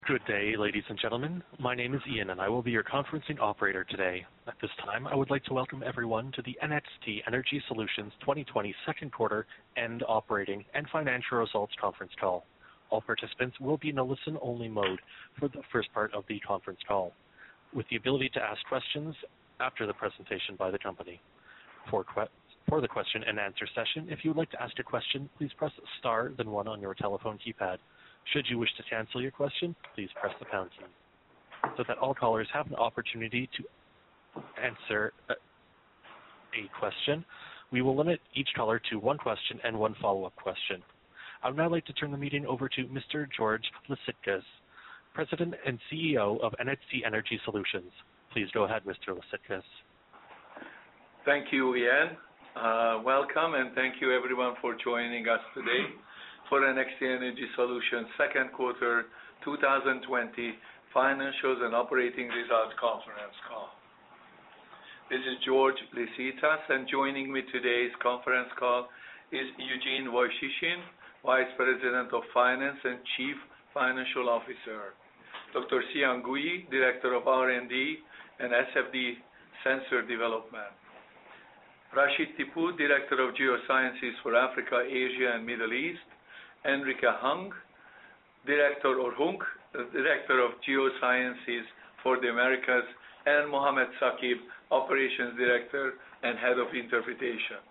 Good day, ladies and gentlemen. My name is Ian, and I will be your conferencing operator today. At this time, I would like to welcome everyone to the NXT Energy Solutions 2020 second quarter end operating and financial results conference call. All participants will be in a listen-only mode for the first part of the conference call, with the ability to ask questions after the presentation by the company. For the question and answer session, if you would like to ask a question, please press star then 1 on your telephone keypad. Should you wish to cancel your question, please press the pound key. So that all callers have an opportunity to answer a question, we will limit each caller to 1 question and 1 follow-up question. I would now like to turn the meeting over to Mr. George Liszicasz, President and CEO of NXT Energy Solutions. Please go ahead, Mr. Liszicasz. Thank you, Ian. Welcome, and thank you everyone for joining us today for NXT Energy Solutions second quarter 2020 financials and operating results conference call. This is George Liszicasz, and joining me today's conference call is Eugene Woychyshyn, Vice President of Finance and Chief Financial Officer, Dr. Xiang Gui, Director of R&D and SFD Sensor Development, Rashid Tipu, Director of Geosciences for Africa, Asia, and Middle East, Enrique Hung, Director of Geosciences for the Americas, and Mohamed Saqib, Operations Director and Head of Interpretation.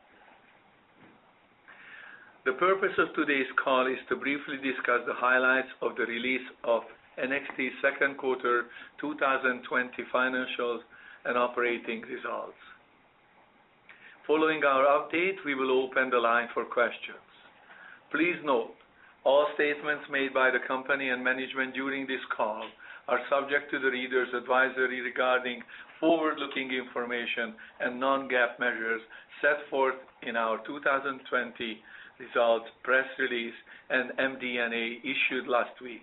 The purpose of today's call is to briefly discuss the highlights of the release of NXT's second quarter 2020 financials and operating results. Following our update, we will open the line for questions. Please note, all statements made by the company and management during this call are subject to the reader's advisory regarding forward-looking information and non-GAAP measures set forth in our 2020 results press release and MD&A issued last week.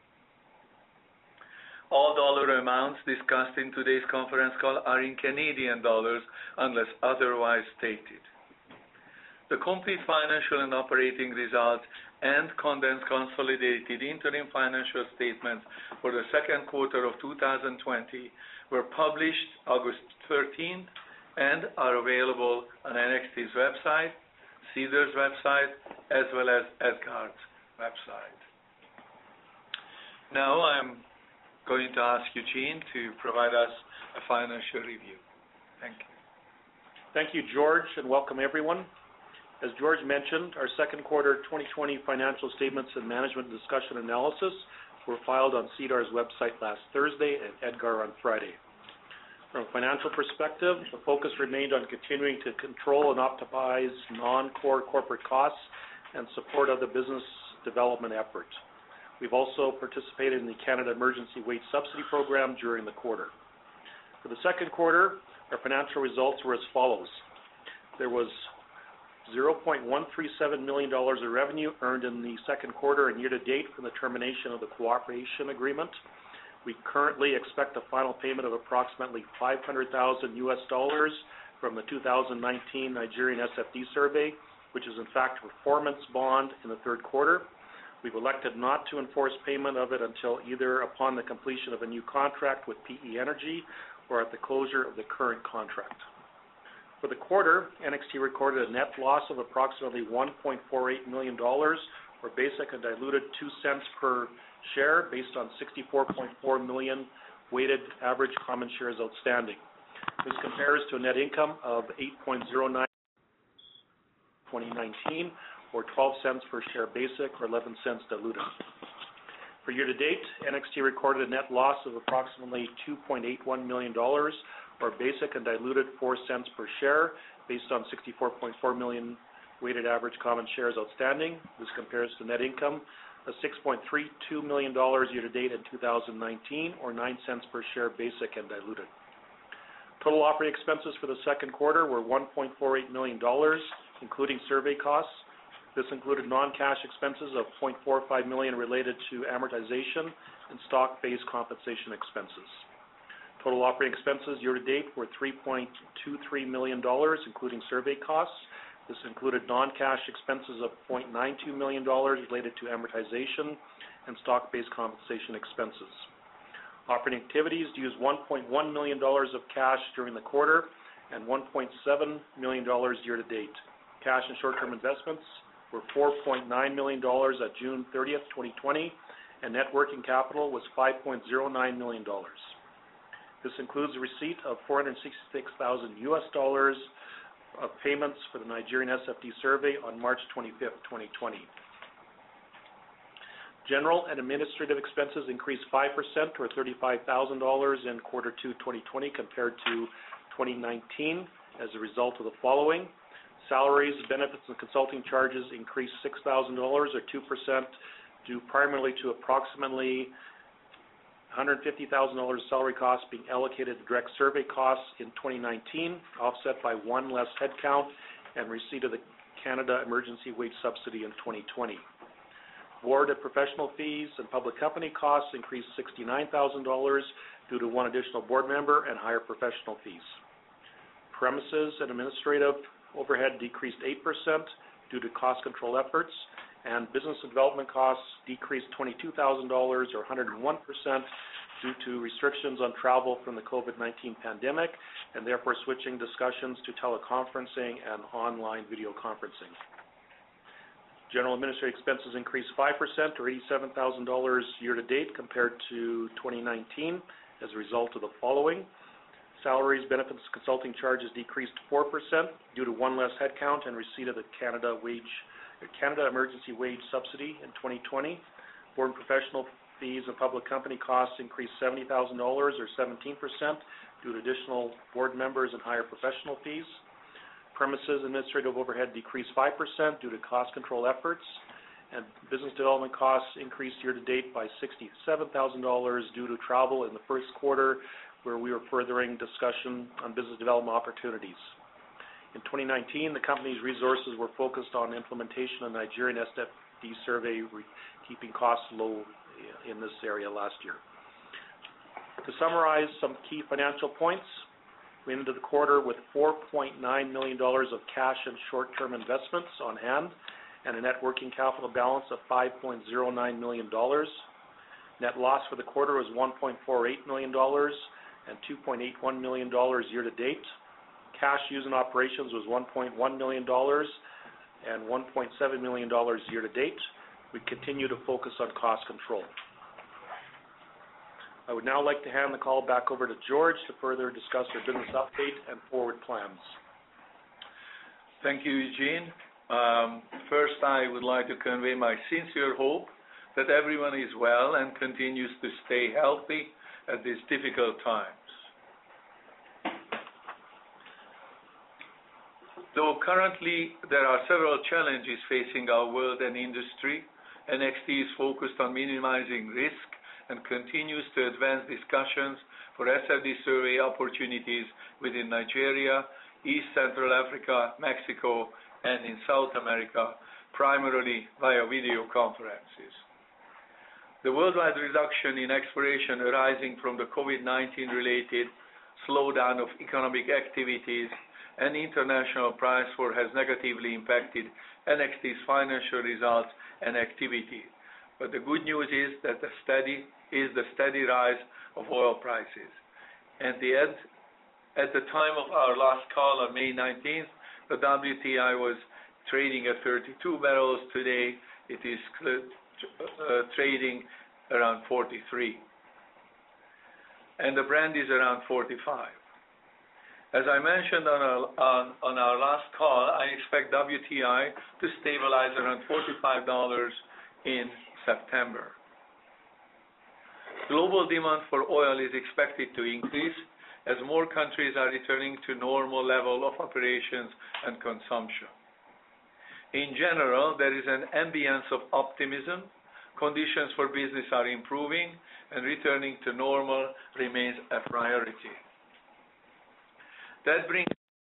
All dollar amounts discussed in today's conference call are in Canadian dollars unless otherwise stated. The complete financial and operating results and condensed consolidated interim financial statements for the second quarter of 2020 were published August 13th and are available on NXT's website, CEDAR's website, as well as EDGAR's website. Now I'm going to ask Eugene to provide us a financial review. Thank you. Thank you, George, and welcome everyone. As George mentioned, our second quarter 2020 financial statements and management discussion analysis were filed on CEDAR's website last Thursday and EDGAR on Friday. From a financial perspective, the focus remained on continuing to control and optimize non-core corporate costs and support other business development efforts. We've also participated in the Canada Emergency Wage Subsidy Program during the quarter. For the second quarter, our financial results were as follows. There was $0.137 million of revenue earned in the second quarter and year-to-date from the termination of the cooperation agreement. We currently expect a final payment of approximately $500,000 from the 2019 Nigerian SFD survey, which is in fact a performance bond in the third quarter. We've elected not to enforce payment of it until either upon the completion of a new contract with PE Energy or at the closure of the current contract. For the quarter, NXT recorded a net loss of approximately $1.48 million, or basic and diluted 2 cents per share, based on 64.4 million weighted average common shares outstanding. This compares to a net income of $8.09 2019, or 12 cents per share basic, or 11 cents diluted. For year-to-date, NXT recorded a net loss of approximately $2.81 million, or basic and diluted 4 cents per share, based on 64.4 million weighted average common shares outstanding. This compares to net income of $6.32 million year-to-date in 2019, or 9 cents per share basic and diluted. Total operating expenses for the second quarter were $1.48 million, including survey costs. This included non-cash expenses of $0.45 million related to amortization and stock-based compensation expenses. Total operating expenses year-to-date were $3.23 million, including survey costs. This included non-cash expenses of $0.92 million related to amortization and stock-based compensation expenses. Operating activities used $1.1 million of cash during the quarter and $1.7 million year-to-date. Cash and short-term investments were $4.9 million at June 30th, 2020, and net working capital was $5.09 million. This includes a receipt of $466,000 of payments for the Nigerian SFD survey on March 25th, 2020. General and administrative expenses increased 5% or $35,000 in quarter 2 2020 compared to 2019 as a result of the following. Salaries, benefits, and consulting charges increased $6,000 or 2% due primarily to approximately $150,000 salary costs being allocated to direct survey costs in 2019, offset by one less headcount and receipt of the Canada Emergency Wage Subsidy in 2020. Board and professional fees and public company costs increased $69,000 due to one additional board member and higher professional fees. Premises and administrative overhead decreased 8% due to cost control efforts, and business development costs decreased $22,000 or 101% due to restrictions on travel from the COVID-19 pandemic and therefore switching discussions to teleconferencing and online video conferencing. General administrative expenses increased 5% or $87,000 year-to-date compared to 2019 as a result of the following. Salaries, benefits, consulting charges decreased 4% due to one less headcount and receipt of the Canada Emergency Wage Subsidy in 2020. Board and professional fees and public company costs increased $70,000 or 17% due to additional board members and higher professional fees. Premises administrative overhead decreased 5% due to cost control efforts, and business development costs increased year-to-date by $67,000 due to travel in the first quarter where we were furthering discussion on business development opportunities. In 2019, the company's resources were focused on implementation of Nigerian SFD survey, keeping costs low in this area last year. To summarize some key financial points, we ended the quarter with $4.9 million of cash and short-term investments on hand and a net working capital balance of $5.09 million. Net loss for the quarter was $1.48 million and $2.81 million year-to-date. Cash used in operations was $1.1 million and $1.7 million year-to-date. We continue to focus on cost control. I would now like to hand the call back over to George to further discuss our business update and forward plans. Thank you, Eugene. First, I would like to convey my sincere hope that everyone is well and continues to stay healthy at these difficult times. Though currently there are several challenges facing our world and industry, NXT is focused on minimizing risk and continues to advance discussions for SFD survey opportunities within Nigeria, East Central Africa, Mexico, and in South America, primarily via video conferences. The worldwide reduction in exploration arising from the COVID-19 related slowdown of economic activities and international price war has negatively impacted NXT's financial results and activity. But the good news is that the steady rise of oil prices. At the time of our last call on May 19th, the WTI was trading at 32 barrels. Today, it is trading around 43. And the Brent is around 45. As I mentioned on our last call, I expect WTI to stabilize around $45 in September. Global demand for oil is expected to increase as more countries are returning to normal level of operations and consumption. In general, there is an ambience of optimism. Conditions for business are improving and returning to normal remains a priority. That brings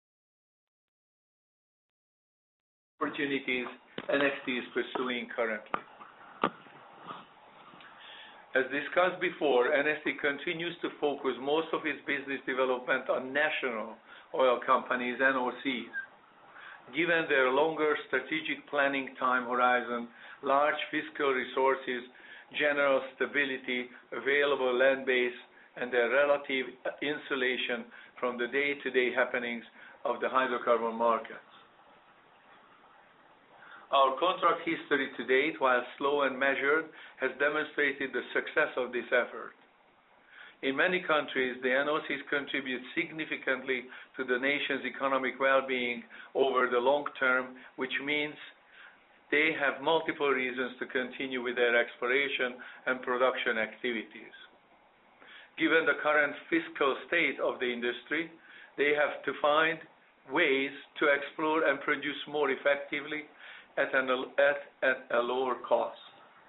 opportunities NXT is pursuing currently. As discussed before, NXT continues to focus most of its business development on national oil companies, NOCs. Given their longer strategic planning time horizon, large fiscal resources, general stability, available land base, and their relative insulation from the day-to-day happenings of the hydrocarbon markets. Our contract history to date, while slow and measured, has demonstrated the success of this effort. In many countries, the NOCs contribute significantly to the nation's economic well-being over the long term, which means they have multiple reasons to continue with their exploration and production activities. Given the current fiscal state of the industry, they have to find ways to explore and produce more effectively at a lower cost.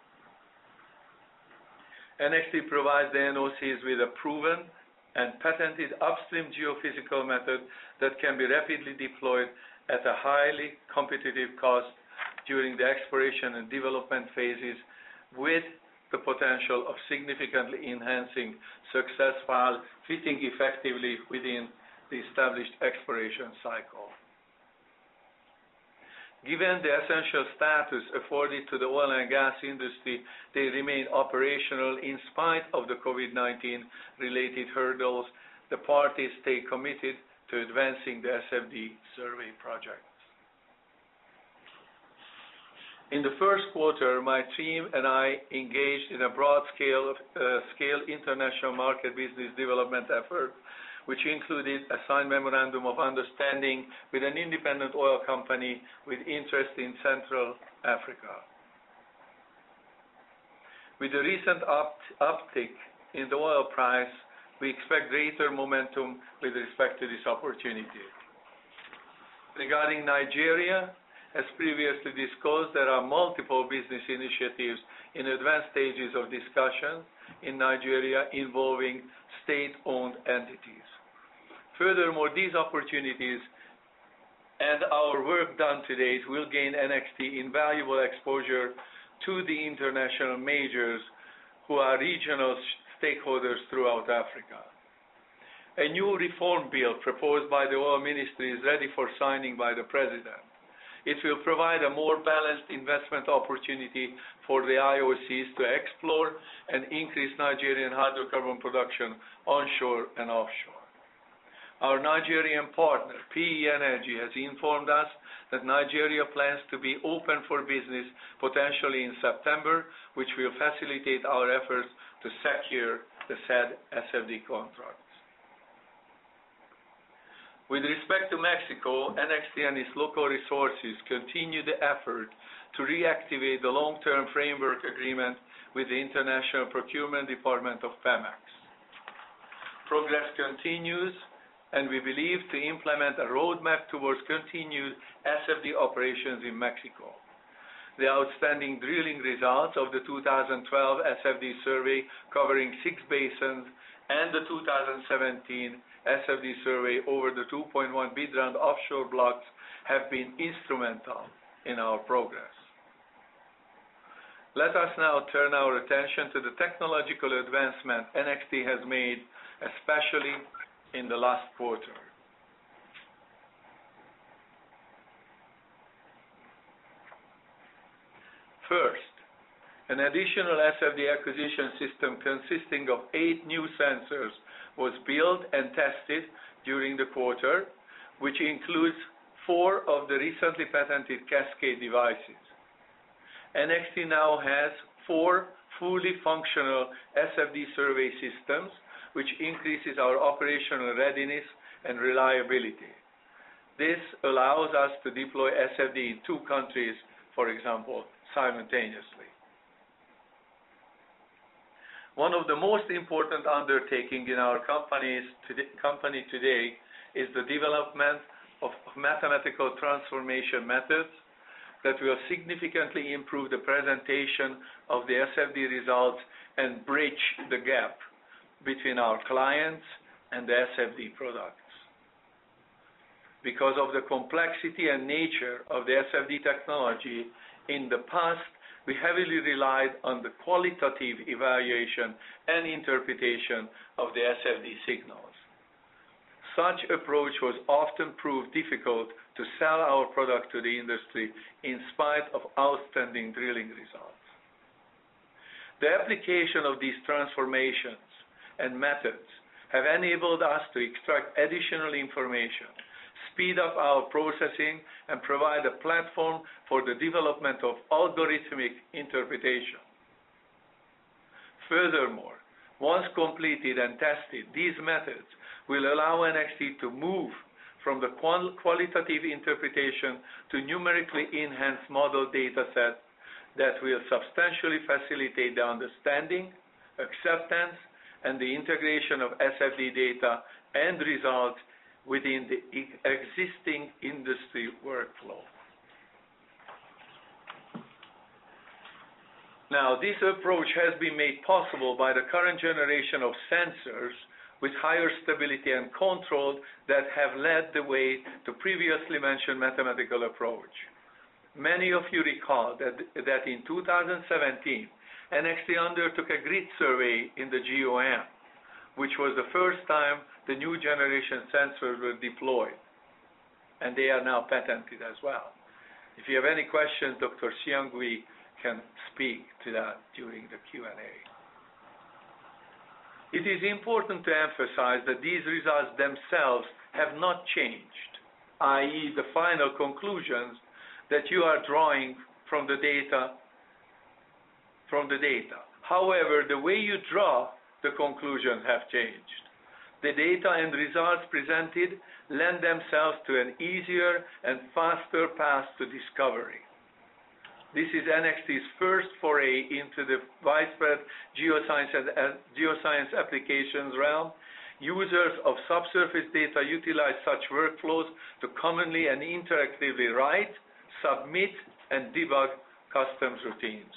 NXT provides the NOCs with a proven and patented upstream geophysical method that can be rapidly deployed at a highly competitive cost during the exploration and development phases, with the potential of significantly enhancing success while fitting effectively within the established exploration cycle. Given the essential status afforded to the oil and gas industry, they remain operational in spite of the COVID-19 related hurdles. The parties stay committed to advancing the SFD survey project. In the first quarter, my team and I engaged in a broad-scale international market business development effort, which included a signed memorandum of understanding with an independent oil company with interest in Central Africa. With the recent uptick in the oil price, we expect greater momentum with respect to this opportunity. Regarding Nigeria, as previously discussed, there are multiple business initiatives in advanced stages of discussion in Nigeria involving state-owned entities. Furthermore, these opportunities and our work done to date will gain NXT invaluable exposure to the international majors who are regional stakeholders throughout Africa. A new reform bill proposed by the Oil Ministry is ready for signing by the President. It will provide a more balanced investment opportunity for the IOCs to explore and increase Nigerian hydrocarbon production onshore and offshore. Our Nigerian partner, PE Energy, has informed us that Nigeria plans to be open for business potentially in September, which will facilitate our efforts to secure the said SFD contracts. With respect to Mexico, NXT and its local resources continue the effort to reactivate the long-term framework agreement with the International Procurement Department of Pemex. Progress continues, and we believe to implement a roadmap towards continued SFD operations in Mexico. The outstanding drilling results of the 2012 SFD survey covering 6 basins and the 2017 SFD survey over the 2.1 Bidrand offshore blocks have been instrumental in our progress. Let us now turn our attention to the technological advancement NXT has made, especially in the last quarter. First, an additional SFD acquisition system consisting of 8 new sensors was built and tested during the quarter, which includes 4 of the recently patented Cascade devices. NXT now has 4 fully functional SFD survey systems, which increases our operational readiness and reliability. This allows us to deploy SFD in 2 countries, for example, simultaneously. One of the most important undertakings in our company today is the development of mathematical transformation methods that will significantly improve the presentation of the SFD results and bridge the gap between our clients and the SFD products. Because of the complexity and nature of the SFD technology, in the past, we heavily relied on the qualitative evaluation and interpretation of the SFD signals. Such approach was often proved difficult to sell our product to the industry in spite of outstanding drilling results. The application of these transformations and methods have enabled us to extract additional information, speed up our processing, and provide a platform for the development of algorithmic interpretation. Furthermore, once completed and tested, these methods will allow NXT to move from the qualitative interpretation to numerically enhanced model data set that will substantially facilitate the understanding, acceptance, and the integration of SFD data and results within the existing industry workflow. Now, this approach has been made possible by the current generation of sensors with higher stability and control that have led the way to previously mentioned mathematical approach. Many of you recall that in 2017, NXT undertook a grid survey in the GOM, which was the first time the new generation sensors were deployed, and they are now patented as well. If you have any questions, Dr. Xiangui can speak to that during the Q&A. It is important to emphasize that these results themselves have not changed, i.e. the final conclusions that you are drawing from the data. However, the way you draw the conclusions have changed. The data and results presented lend themselves to an easier and faster path to discovery. This is NXT's first foray into the widespread geoscience applications realm. Users of subsurface data utilize such workflows to commonly and interactively write, submit, and debug customs routines.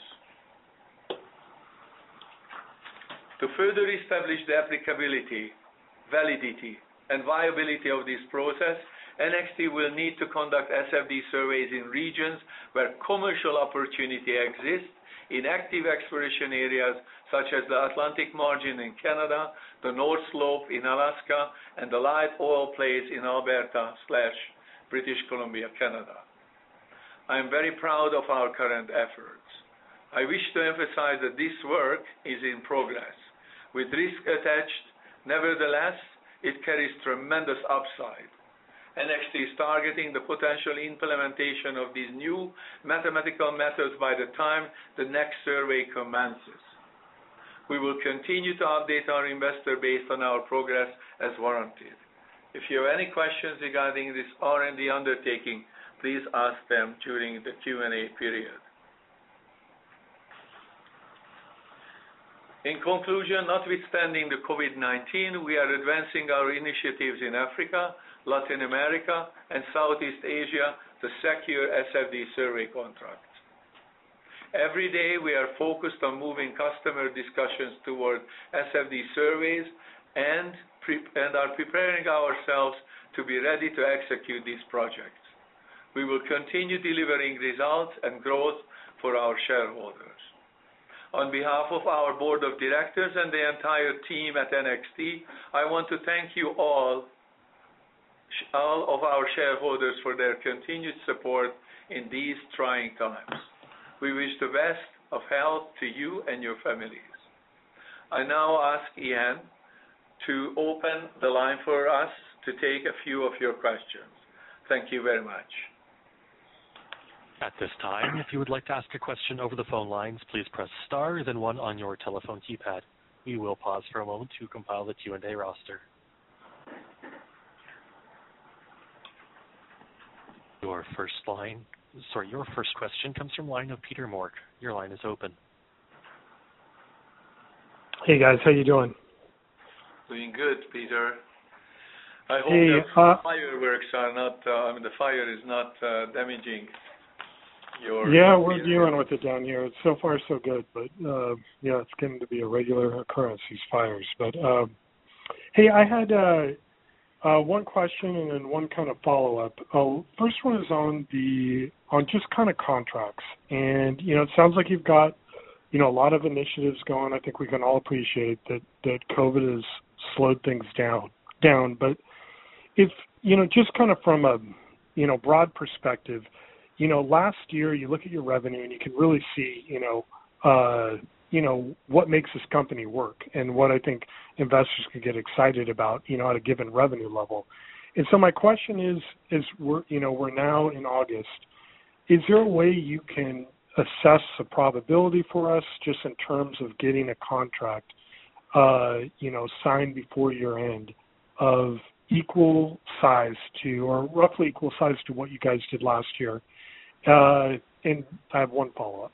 To further establish the applicability, validity, and viability of this process, NXT will need to conduct SFD surveys in regions where commercial opportunity exists, in active exploration areas such as the Atlantic margin in Canada, the North Slope in Alaska, and the light oil plays in Alberta/British Columbia, Canada. I am very proud of our current efforts. I wish to emphasize that this work is in progress. With risk attached, nevertheless, it carries tremendous upside. NXT is targeting the potential implementation of these new mathematical methods by the time the next survey commences. We will continue to update our investor base on our progress as warranted. If you have any questions regarding this R&D undertaking, please ask them during the Q&A period. In conclusion, notwithstanding the COVID-19, we are advancing our initiatives in Africa, Latin America, and Southeast Asia to secure SFD survey contracts. Every day we are focused on moving customer discussions toward SFD surveys and are preparing ourselves to be ready to execute these projects. We will continue delivering results and growth for our shareholders. On behalf of our board of directors and the entire team at NXT, I want to thank you all of our shareholders for their continued support in these trying times. We wish the best of health to you and your families. I now ask Ian to open the line for us to take a few of your questions. Thank you very much. At this time, if you would like to ask a question over the phone lines, please press star, then 1 on your telephone keypad. We will pause for a moment to compile the Q&A roster. Your first question comes from line of Peter Mork. Your line is open. Hey guys, how you doing? Doing good, Peter. I hope the fireworks are not, the fire is not damaging your... Yeah, we're dealing with it down here. So far so good, but yeah, it's getting to be a regular occurrence, these fires. But hey, I had one question and then one kind of follow-up. First one is on just kind of contracts. And, it sounds like you've got, a lot of initiatives going. I think we can all appreciate that COVID has slowed things down. But if, just kind of from a, broad perspective, last year you look at your revenue and you can really see, what makes this company work and what I think investors can get excited about, at a given revenue level. And so my question is we're now in August. Is there a way you can assess the probability for us just in terms of getting a contract, signed before year end of equal size to, or roughly equal size to what you guys did last year? And I have one follow-up.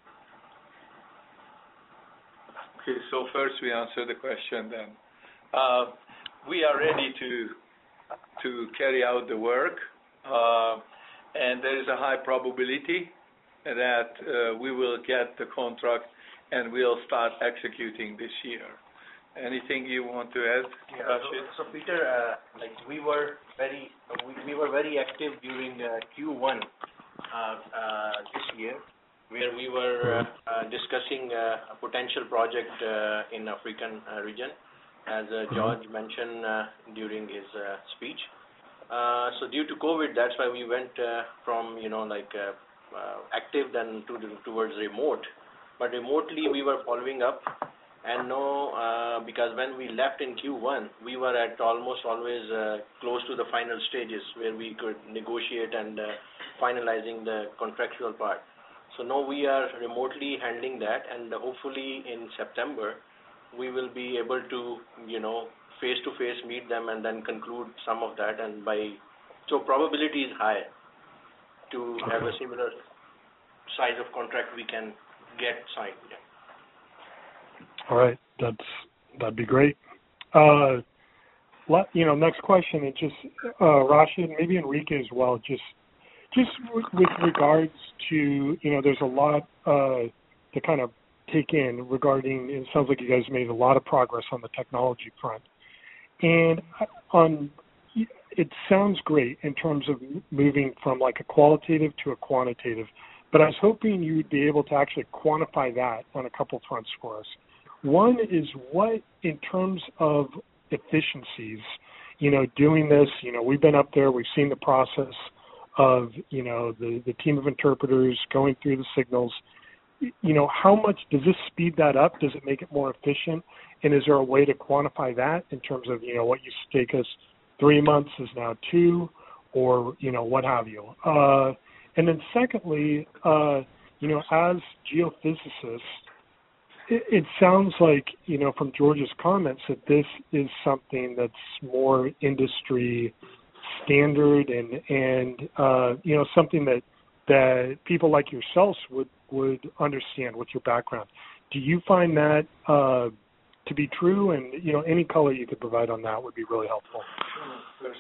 Okay, so first we answer the question then. We are ready to carry out the work, and there is a high probability that we will get the contract and we'll start executing this year. Anything you want to add, Rashid? So Peter, we were very active during Q1 this year, where we were discussing a potential project in African region, as George mentioned during his speech. So due to COVID, that's why we went from active then towards remote. But remotely we were following up, and because when we left in Q1, we were at almost always close to the final stages where we could negotiate and finalizing the contractual part. So now we are remotely handling that, and hopefully in September we will be able to, face-to-face meet them and then conclude some of that. And so probability is high to have a similar size of contract we can get signed. Yeah. All right, that'd be great. Next question is just Rashid, maybe Enrique as well. Just with regards to there's a lot to kind of take in regarding. It sounds like you guys made a lot of progress on the technology front, and it sounds great in terms of moving from like a qualitative to a quantitative. But I was hoping you would be able to actually quantify that on a couple fronts for us. One is what, in terms of efficiencies, doing this, we've been up there, we've seen the process of, the team of interpreters going through the signals. How much does this speed that up? Does it make it more efficient? And is there a way to quantify that in terms of, what used to take us 3 months is now 2, or, what have you? And then secondly, as geophysicists, it sounds like, from George's comments that this is something that's more industry standard and something that people like yourselves would understand with your background. Do you find that to be true? And, any color you could provide on that would be really helpful. First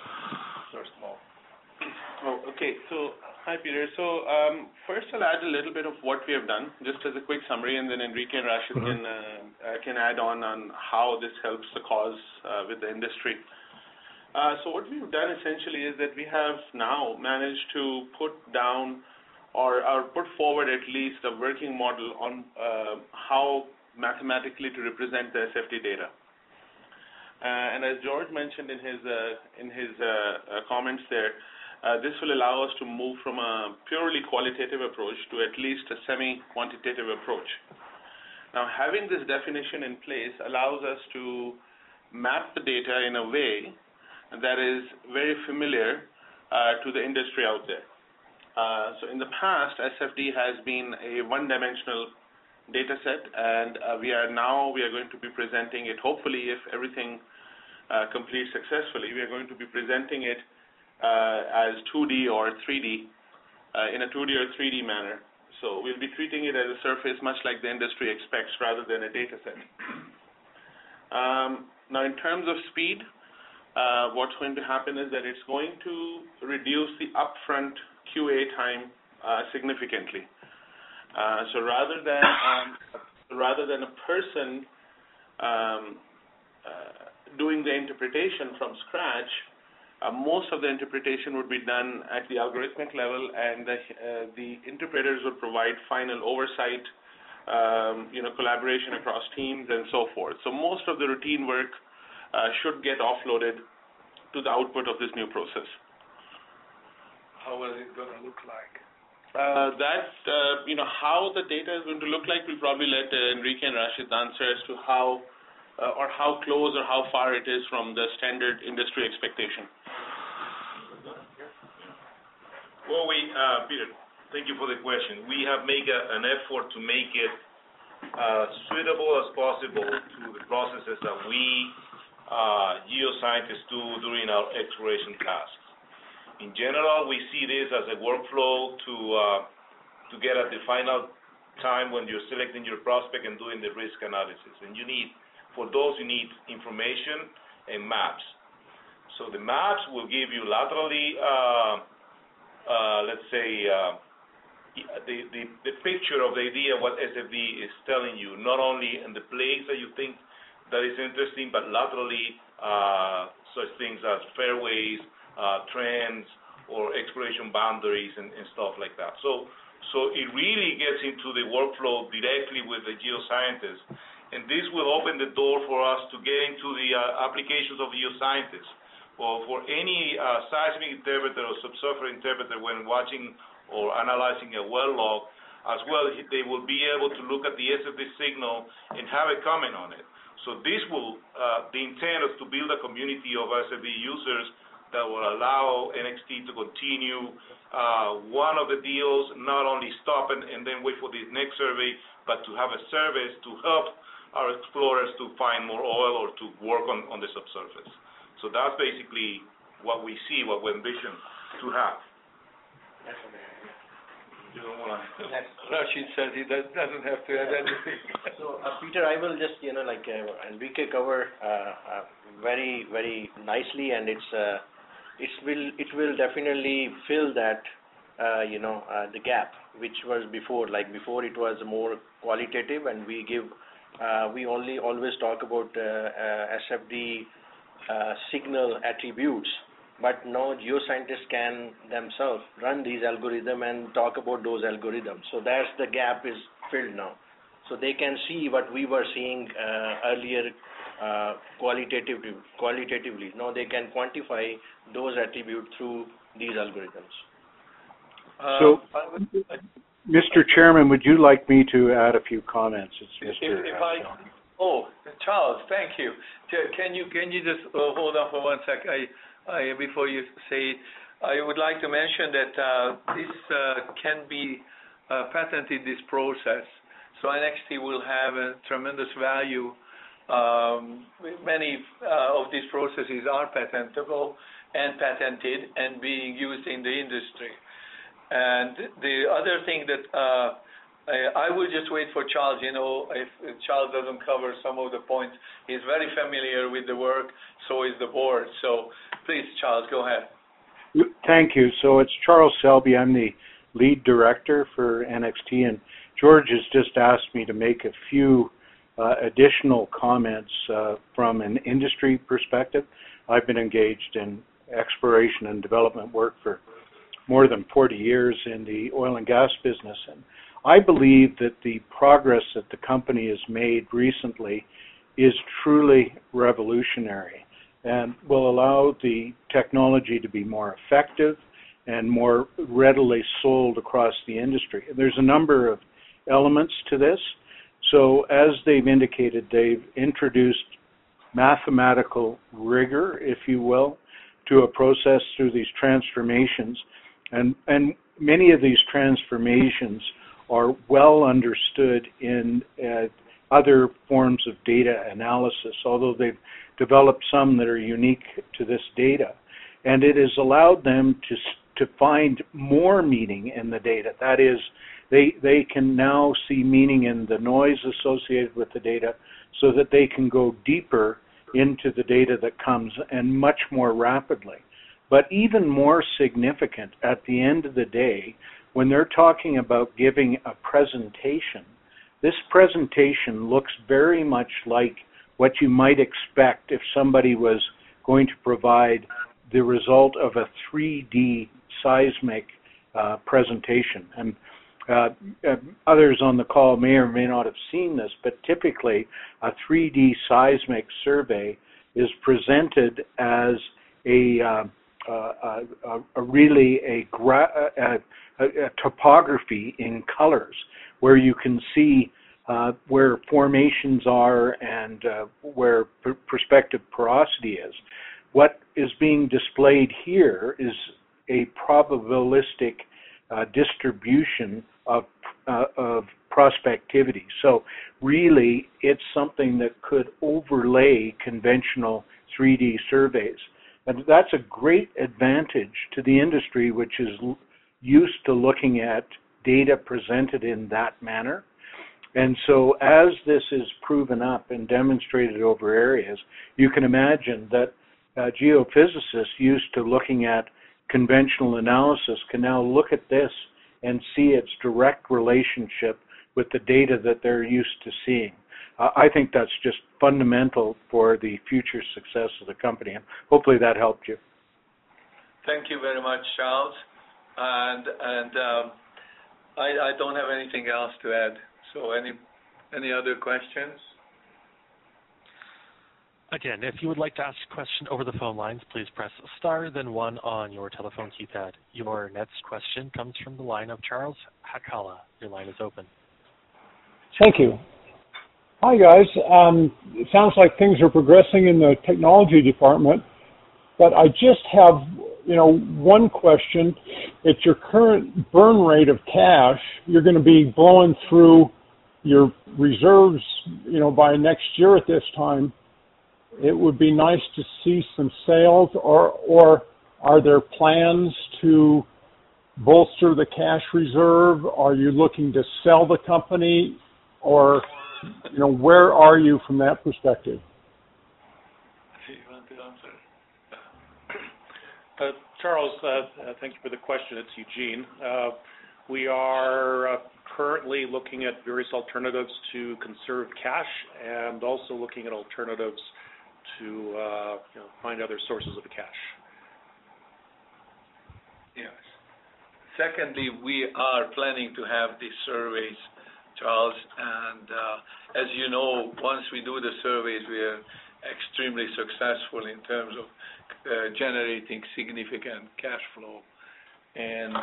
of all. Oh, okay. So, hi, Peter. So, first I'll add a little bit of what we have done, just as a quick summary, and then Enrique and Rashid can add on how this helps the cause with the industry. So what we've done essentially is that we have now managed to put down or put forward at least a working model on how mathematically to represent the SFD data. And as George mentioned in his comments there, this will allow us to move from a purely qualitative approach to at least a semi-quantitative approach. Now, having this definition in place allows us to map the data in a way that is very familiar to the industry out there. So in the past, SFD has been a one-dimensional data set, and we are going to be presenting it, hopefully if everything completes successfully, we are going to be presenting it as 2D or 3D, in a 2D or 3D manner. So we'll be treating it as a surface much like the industry expects rather than a data set. Now in terms of speed, what's going to happen is that it's going to reduce the upfront QA time significantly. So rather than a person doing the interpretation from scratch, most of the interpretation would be done at the algorithmic level, and the interpreters would provide final oversight, collaboration across teams and so forth. So most of the routine work should get offloaded to the output of this new process. How is it going to look like? How the data is going to look like, we'll probably let Enrique and Rashid answer as to how close or how far it is from the standard industry expectation. Well, Peter, thank you for the question. We have made an effort to make it suitable as possible to the processes that we geoscientists do during our exploration tasks. In general, we see this as a workflow to get at the final time when you're selecting your prospect and doing the risk analysis. And for those you need information and maps. So the maps will give you laterally, let's say, the picture of the idea what SFD is telling you, not only in the place that you think that is interesting, but laterally such things as fairways, trends, or exploration boundaries and stuff like that. So it really gets into the workflow directly with the geoscientists, and this will open the door for us to get into the applications of geoscientists. Well, for any seismic interpreter or subsurface interpreter when watching or analyzing a well log, as well, they will be able to look at the SFD signal and have a comment on it. So this will, the intent is to build a community of SFD users that will allow NXT to continue one of the deals, not only stop and then wait for the next survey, but to have a service to help our explorers to find more oil or to work on the subsurface. So that's basically what we see, what we envision to have. You don't want to. Rashid said he doesn't have to add anything. So, Peter, I will just, Enrique cover very, very nicely, and it will definitely fill that, the gap which was before. Like before, it was more qualitative, and we only always talk about SFD signal attributes. But now geoscientists can themselves run these algorithms and talk about those algorithms. So that's the gap is filled now. So they can see what we were seeing earlier qualitatively. Now they can quantify those attributes through these algorithms. So, Mr. Chairman, would you like me to add a few comments? It's Mr. Charles, thank you. Can you just hold on for 1 sec? Before you say it, I would like to mention that this can be patented, this process. So NXT will have a tremendous value. Many of these processes are patentable and patented and being used in the industry. And the other thing that I will just wait for Charles. If Charles doesn't cover some of the points, he's very familiar with the work, so is the board. So please, Charles, go ahead. Thank you. So it's Charles Selby. I'm the lead director for NXT, and George has just asked me to make a few additional comments from an industry perspective. I've been engaged in exploration and development work for more than 40 years in the oil and gas business, and I believe that the progress that the company has made recently is truly revolutionary and will allow the technology to be more effective and more readily sold across the industry. There's a number of elements to this. So as they've indicated, they've introduced mathematical rigor, if you will, to a process through these transformations. And many of these transformations are well understood in other forms of data analysis, although they've developed some that are unique to this data. And it has allowed them to find more meaning in the data. That is, they can now see meaning in the noise associated with the data so that they can go deeper into the data that comes and much more rapidly. But even more significant at the end of the day, when they're talking about giving a presentation, this presentation looks very much like what you might expect if somebody was going to provide the result of a 3D seismic presentation. And others on the call may or may not have seen this, but typically a 3D seismic survey is presented as a a topography in colors where you can see where formations are and where prospective porosity is. What is being displayed here is a probabilistic distribution of prospectivity. So really, it's something that could overlay conventional 3D surveys. And that's a great advantage to the industry, which is used to looking at data presented in that manner. And so as this is proven up and demonstrated over areas, you can imagine that geophysicists used to looking at conventional analysis can now look at this and see its direct relationship with the data that they're used to seeing. I think that's just fundamental for the future success of the company, and hopefully that helped you. Thank you very much, Charles. And I don't have anything else to add. So any other questions? Again, if you would like to ask a question over the phone lines, please press star then 1 on your telephone keypad. Your next question comes from the line of Charles Hakala. Your line is open. Thank you. Hi, guys. It sounds like things are progressing in the technology department, but I just have, one question. At your current burn rate of cash, you're going to be blowing through your reserves, by next year at this time. It would be nice to see some sales, or are there plans to bolster the cash reserve? Are you looking to sell the company, or where are you from that perspective? You want to answer? Charles, thank you for the question. It's Eugene. We are currently looking at various alternatives to conserve cash, and also looking at alternatives to find other sources of cash. Yes. Secondly, we are planning to have these surveys, Charles, and as you know, once we do the surveys, we are extremely successful in terms of generating significant cash flow, and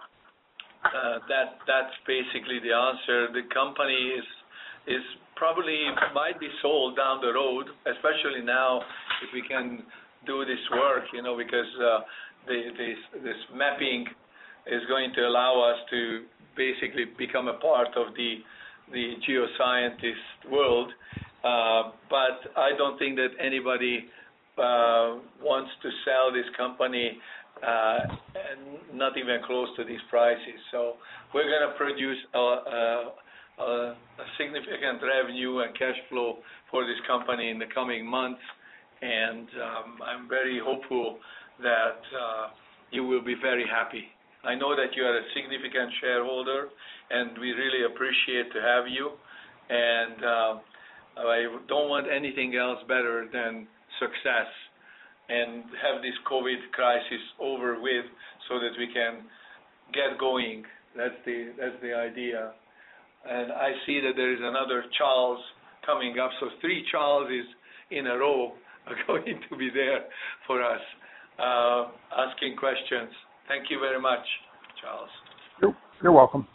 that's basically the answer. The company is probably might be sold down the road, especially now if we can do this work, because this mapping is going to allow us to basically become a part of the geoscientist world. But I don't think that anybody wants to sell this company and not even close to these prices. So we're going to produce a significant revenue and cash flow for this company in the coming months, and I'm very hopeful that you will be very happy. I know that you are a significant shareholder, and we really appreciate to have you, and I don't want anything else better than success and have this COVID crisis over with so that we can get going. That's the idea. And I see that there is another Charles coming up, so 3 Charleses in a row are going to be there for us asking questions. Thank you very much, Charles. You're welcome.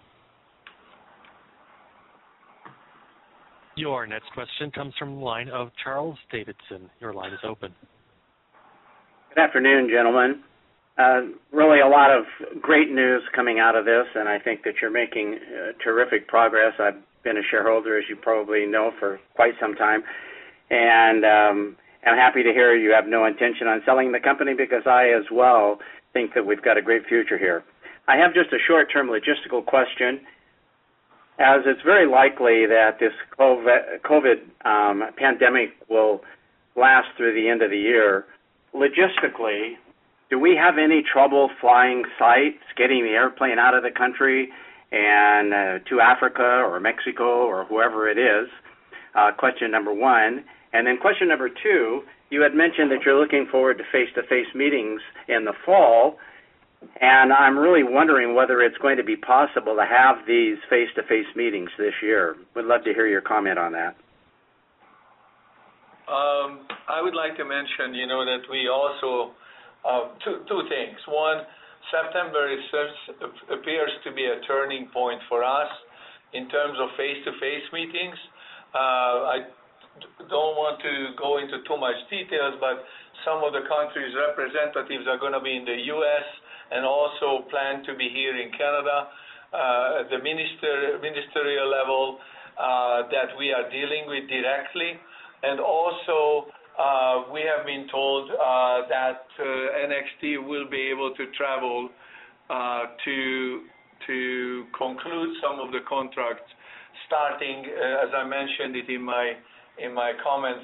Your next question comes from the line of Charles Davidson. Your line is open. Good afternoon, gentlemen. Really a lot of great news coming out of this, and I think that you're making terrific progress. I've been a shareholder, as you probably know, for quite some time, and I'm happy to hear you have no intention on selling the company, because I as well think that we've got a great future here. I have just a short-term logistical question. As it's very likely that this COVID pandemic will last through the end of the year, logistically, do we have any trouble flying sites, getting the airplane out of the country and to Africa or Mexico or whoever it is? Question number 1. And then question number 2, you had mentioned that you're looking forward to face-to-face meetings in the fall, and I'm really wondering whether it's going to be possible to have these face-to-face meetings this year. Would love to hear your comment on that. I would like to mention, that we also, two things. One, September appears to be a turning point for us in terms of face-to-face meetings. I don't want to go into too much details, but some of the countries' representatives are going to be in the U.S. and also plan to be here in Canada. At the ministerial level that we are dealing with directly, and also we have been told that NXT will be able to travel to conclude some of the contracts, starting, as I mentioned it in my comments,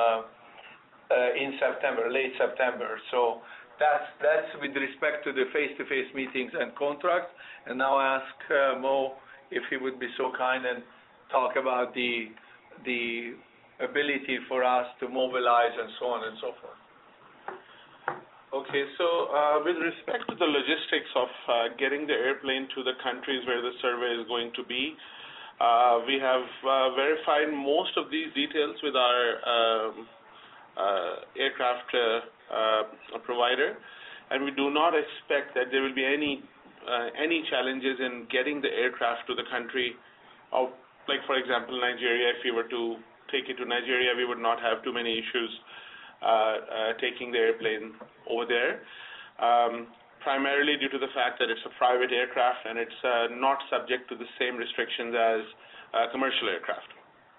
in September, late September. So that's with respect to the face-to-face meetings and contracts. And now I ask Mo if he would be so kind and talk about the ability for us to mobilize and so on and so forth. Okay, so with respect to the logistics of getting the airplane to the countries where the survey is going to be, we have verified most of these details with our aircraft provider, and we do not expect that there will be any challenges in getting the aircraft to the country. Like, for example, Nigeria, if we were to take it to Nigeria, we would not have too many issues taking the airplane over there, primarily due to the fact that it's a private aircraft and it's not subject to the same restrictions as commercial aircraft.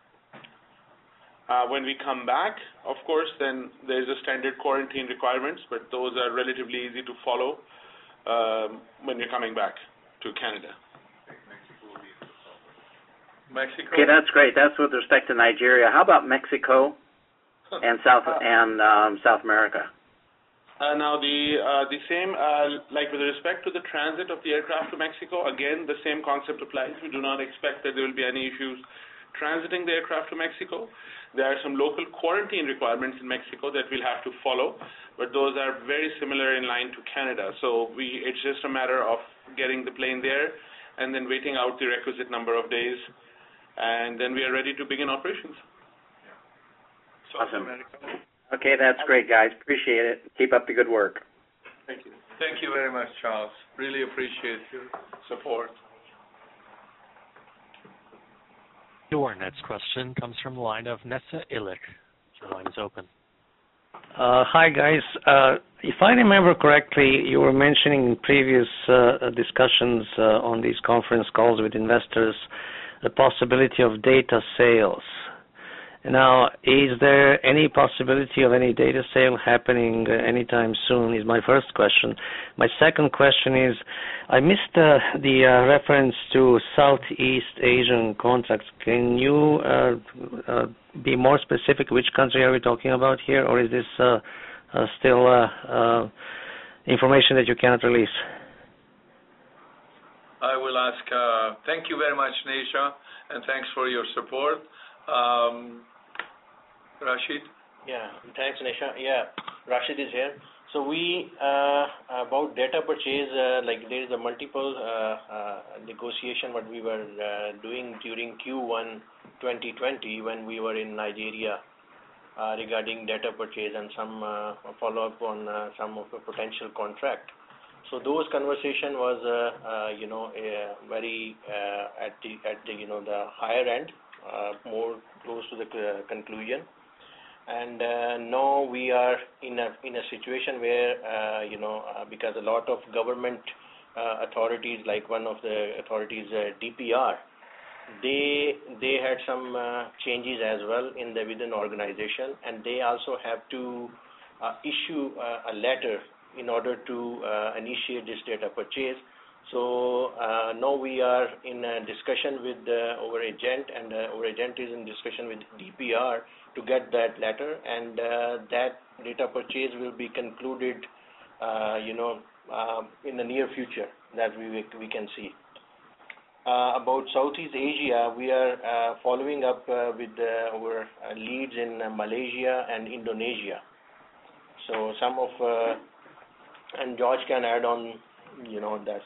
When we come back, of course, then there's a standard quarantine requirements, but those are relatively easy to follow when you're coming back to Canada. Mexico? Okay, that's great. That's with respect to Nigeria. How about Mexico and South America? Now the same, like with respect to the transit of the aircraft to Mexico, again the same concept applies. We do not expect that there will be any issues transiting the aircraft to Mexico. There are some local quarantine requirements in Mexico that we'll have to follow, but those are very similar in line to Canada. So it's just a matter of getting the plane there and then waiting out the requisite number of days, and then we are ready to begin operations. Awesome. Okay, that's great, guys. Appreciate it. Keep up the good work. Thank you. Thank you very much, Charles. Really appreciate your support. Your next question comes from the line of Nessa Illich. Your line is open. Hi, guys. If I remember correctly, you were mentioning in previous discussions on these conference calls with investors the possibility of data sales. Now, is there any possibility of any data sale happening anytime soon is my first question. My second question is, I missed the reference to Southeast Asian contracts. Can you be more specific? Which country are we talking about here, or is this still information that you cannot release? I will ask, thank you very much, Nesha, and thanks for your support. Rashid? Yeah, thanks, Nesha. Yeah, Rashid is here. So we, about data purchase, like there is a multiple negotiation what we were doing during Q1 2020 when we were in Nigeria regarding data purchase and some follow-up on some of the potential contract. So those conversation was, very at the the higher end, more close to the conclusion. And now we are in a situation where because a lot of government authorities, like one of the authorities, DPR, they had some changes as well in the within organization, and they also have to issue a letter in order to initiate this data purchase. So now we are in a discussion with our agent, and our agent is in discussion with DPR to get that letter, and that data purchase will be concluded, in the near future that we can see. About Southeast Asia, we are following up with our leads in Malaysia and Indonesia. So some of, and George can add on, that.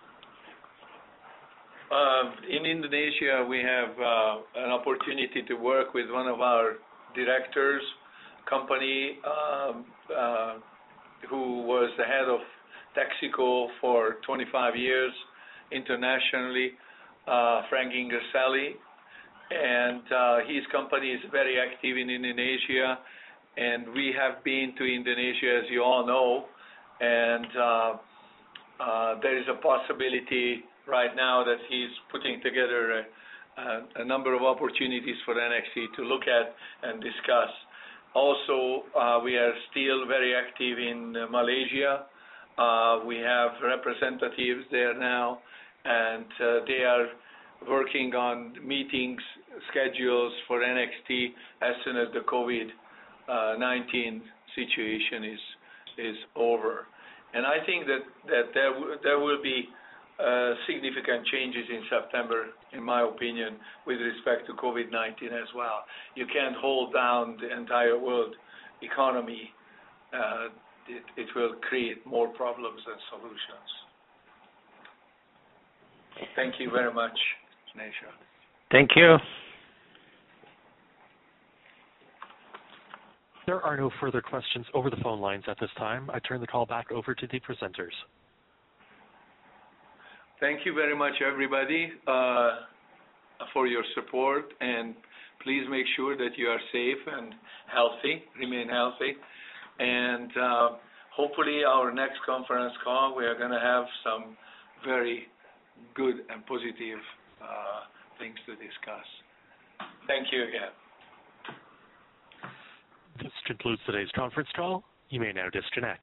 In Indonesia, we have an opportunity to work with one of our directors, company who was the head of Texaco for 25 years internationally, Frank Ingerselli, and his company is very active in Indonesia, and we have been to Indonesia, as you all know, and there is a possibility right now that he's putting together a number of opportunities for NXT to look at and discuss. Also, we are still very active in Malaysia. We have representatives there now, and they are working on meetings, schedules for NXT as soon as the COVID-19 situation is over. And I think that there will be significant changes in September, in my opinion, with respect to COVID-19 as well. You can't hold down the entire world economy. It will create more problems than solutions. Thank you very much, Nesha. Thank you. There are no further questions over the phone lines at this time. I turn the call back over to the presenters. Thank you very much, everybody, for your support, and please make sure that you are safe and healthy, remain healthy, and hopefully our next conference call, we are going to have some very good and positive things to discuss. Thank you again. This concludes today's conference call. You may now disconnect.